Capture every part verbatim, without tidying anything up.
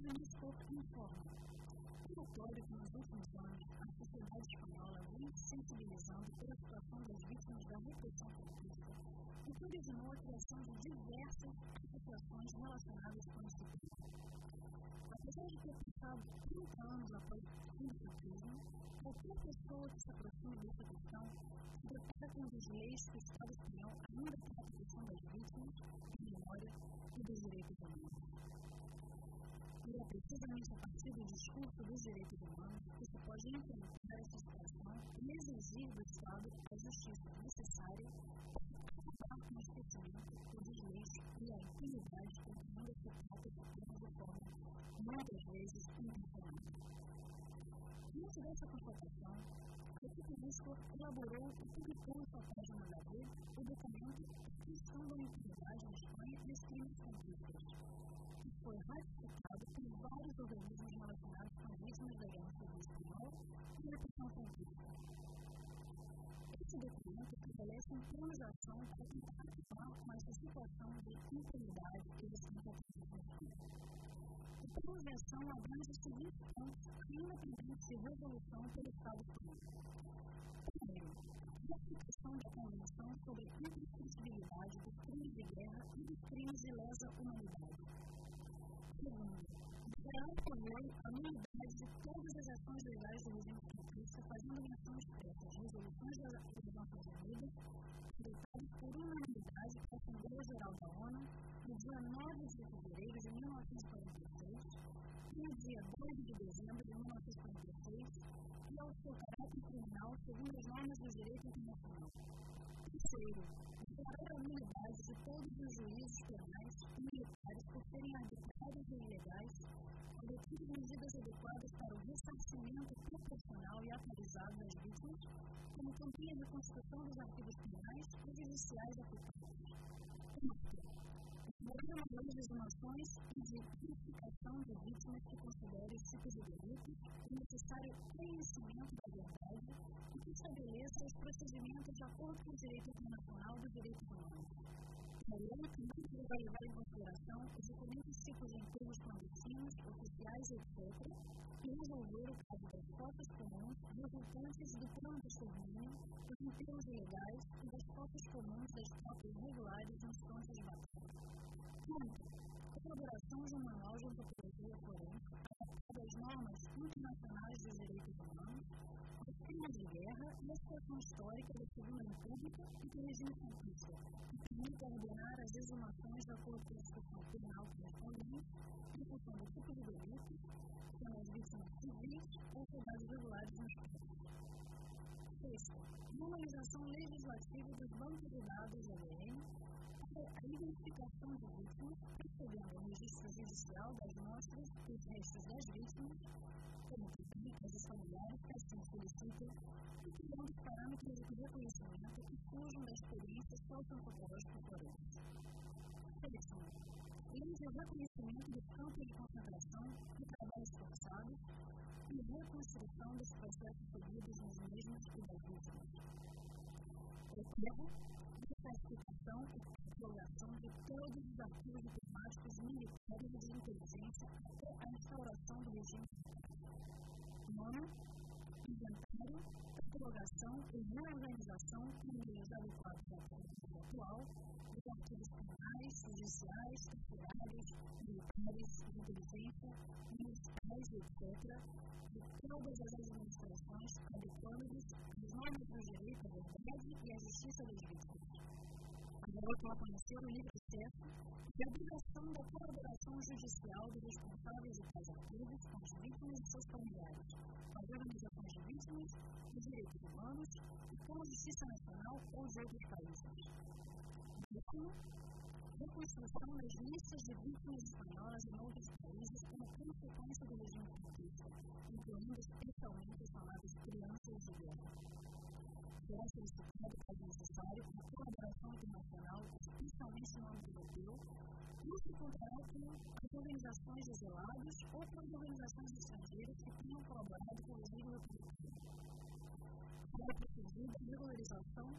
devemos pôr em forma. É notório que nos últimos anos a sociedade espanhola vem se sensibilizando pela situação das vítimas da repressão política, o que originou a criação de diversas associações relacionadas com esse tema. Apesar de ter passado trinta anos após o fim do fascismo, qualquer pessoa que se aproxime dessa questão se depara com as leis que o Estado espanhol ainda tem a proteção das vítimas, de memória e dos direitos humanos. E é precisamente a partir do discurso dos direitos humanos que se pode enfrentar essa situação e exigir do Estado a justiça necessária para acabar com o esquecimento, o desleixo e a impunidade com que ainda se trata de tema de forma, muitas vezes, intencional. Diante dessa constatação, a equipe Risco elaborou e publicou em sua página da rede o documento Questão da Impunidade na Espanha e os Crimes Conquistas, que foi ratificado por vários organismos relacionados com as vítimas da Guerra Civil Espanhola e da repressão franquista. Esse documento estabelece um plano de ação para tentar acabar com essa situação de impunidade existente atualmente na Espanha. O plano de ação abrange os seguintes pontos ainda pendentes de resolução pelo Estado espanhol. Primeiro, a aplicação da Convenção sobre a imprescritibilidade dos crimes de guerra e dos crimes de lesa humanidade. Segundo, declarar por lei a nulidade de todas as ações legais do regime franquista, fazendo menção expressa às resoluções das Nações Unidas, adotadas por unanimidade pela Assembleia Geral da ONU no dia nove de fevereiro de mil novecentos e quarenta e seis e no dia dois de dezembro de mil novecentos e quarenta e seis, e ao seu caráter criminal segundo as normas do direito internacional. Terceiro, declarar a nulidade de todos os juízes penais e militares por serem arbitrários e ilegais, adotando medidas adequadas para o ressarcimento proporcional e atualizado das vítimas, como também a reconstrução dos arquivos penais e judiciais aplicados. Quarto, elaborar uma lei de exumações e de identificação de vítimas que considere os tipos de delitos o necessário conhecimento da verdade e que estabeleça os procedimentos de acordo com o direito internacional dos direitos humanos. A lei também vai levar em consideração os diferentes tipos de empregos clandestinos, oficiais, etcétera, e resolver o caso das cotas comuns resultantes do plano de extermínio, dos enterros ilegais e das cotas comuns das tropas regulares nos campos de batalha. Quinto, a elaboração de um manual de antropologia forense adaptado às normas internacionais dos direitos humanos, aos crimes de guerra e à situação histórica da Segunda República e do regime franquista, que permite ordenar as exumações de acordo com a instituição penal correspondente em função do tipo de delito, sendo as vítimas civis ou soldados regulares nos campos. Sexto, normalização legislativa dos bancos de dados A D N para a identificação de vítimas, procedendo ao registro judicial das mostras e os restos das vítimas, como também as dos familiares que assim solicitam, e criando parâmetros de reconhecimento que fujam da experiência socioantropológica forense. Sétimo, lei de reconhecimento dos campos de concentração e trabalhos forçados e reconstrução dos processos seguidos nos mesmos e das vítimas. Oitavo, desclassificação e catalogação de todos os arquivos diplomáticos, militares e de inteligência até a instauração do regime. Nono, inventário, catalogação e reorganização com meios adequados à tecnologia atual dos arquivos penais, judiciais, carcerários, militares, de inteligência, municipais, etcétera, de todas as administrações, adequando-os às normas do direito à verdade e à justiça das vítimas. Agora, para conhecer o livre acesso e a obrigação da colaboração judicial dos responsáveis de tais arquivos com as vítimas e seus familiares, com as organizações de vítimas, os direitos humanos e com a justiça nacional ou de outros países. Décimo, reconstrução das listas de vítimas espanholas em outros países como consequência do regime franquista, incluindo especialmente as chamadas crianças de guerra. Será solicitado, caso necessário, uma colaboração internacional, especialmente no âmbito europeu, não se encontrará com as organizações de zelados ou com as organizações estrangeiras que tenham colaborado com o regime republicano. Será procedida a regularização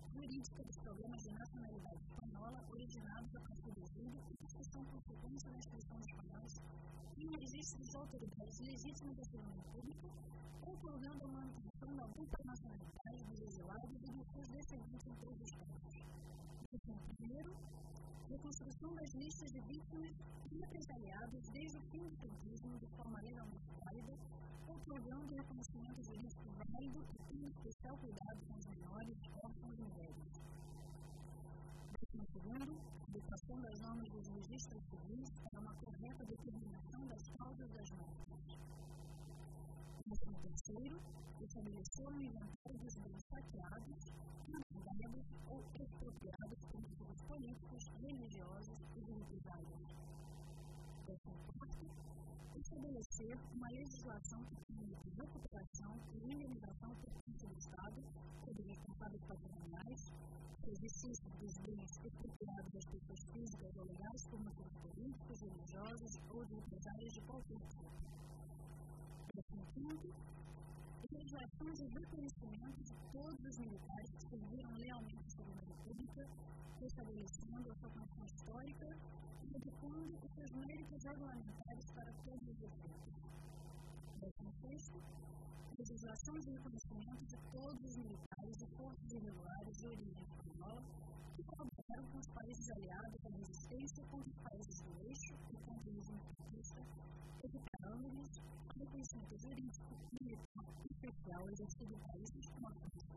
jurídica dos problemas de nacionalidade espanhola originados a partir do Rio e que são consequência da inscrição dos espanhóis em registros de autoridades legítimas da segurança pública, concordando a manutenção da dupla nacionalidade dos exilados e dos seus descendentes em todos os casos. Primeiro, reconstrução das listas de vítimas represaliadas desde o fim do franquismo de forma legalmente válida, concordando o reconhecimento jurídico válido e tendo especial cuidado com os menores, órfãos e mulheres. Segundo, adequação das normas dos registros civis para uma correta determinação das causas das mortes. Terceiro, estabelecer um inventário dos bens saqueados, guardados ou expropriados por motivos políticos, religiosos e de represálias. Quarto, estabelecer uma legislação que permite recuperação e indenização por parte do Estado sobre responsáveis patrimoniais, exercício dos bens expropriados das pessoas físicas ou legais por motivos políticos, religiosos ou de represálias de qualquer tipo. Quinto, legislação de reconhecimento de todos os militares que serviram lealmente à Segunda República, estabelecendo a sua condição histórica e adequando os seus méritos regulamentares para todos os efeitos. Décimo sexto, legislação de reconhecimento de todos os militares e forças irregulares de origem espanhola que colaboraram com os países aliados à resistência contra os países do eixo e contra o regime fascista, equiparando-lhes reconhecimento jurídico, militar e especial exercido em países como a França.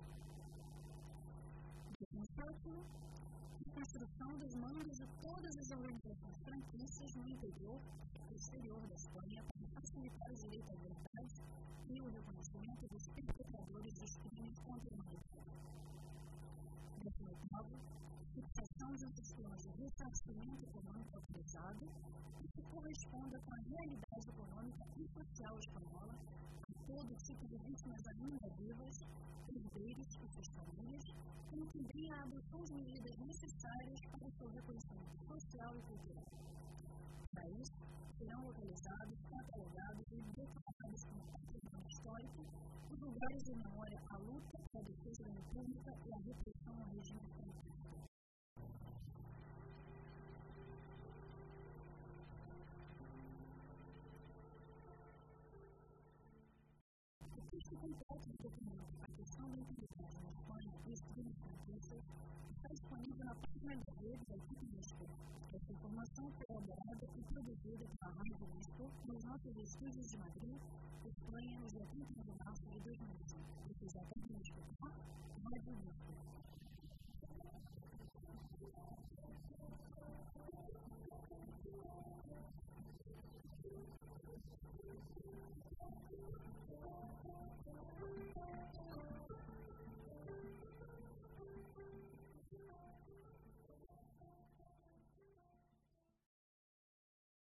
Décimo sétimo, construção dos mandos de todas as organizações franquistas no interior e exterior da Espanha para facilitar o direito à verdade e o reconhecimento dos perpetradores dos crimes contra a humanidade. Décimo oitavo, fixação de um sistema de ressarcimento econômico autorizado que corresponda com a realidade econômica e social espanhola a todo tipo de vítimas ainda vivas, herdeiros e suas famílias, como também a adoção de medidas necessárias para o seu reconhecimento social e cultural. Para isso, serão localizados, catalogados e declarados como patrimônio histórico os lugares de memória à luta, à defesa da República e à repressão ao regime franquista. O texto completo do documento A Questão da Impunidade na Espanha e os Crimes Franquistas está disponível na página da rede da equipe Unesco. Essa informação foi elaborada e produzida pela Rádio Unesco nos nossos estúdios de Madrid, Espanha, no dia trinta de março de dois mil e cinco. Se quiser também escutar, Rádio Unesco.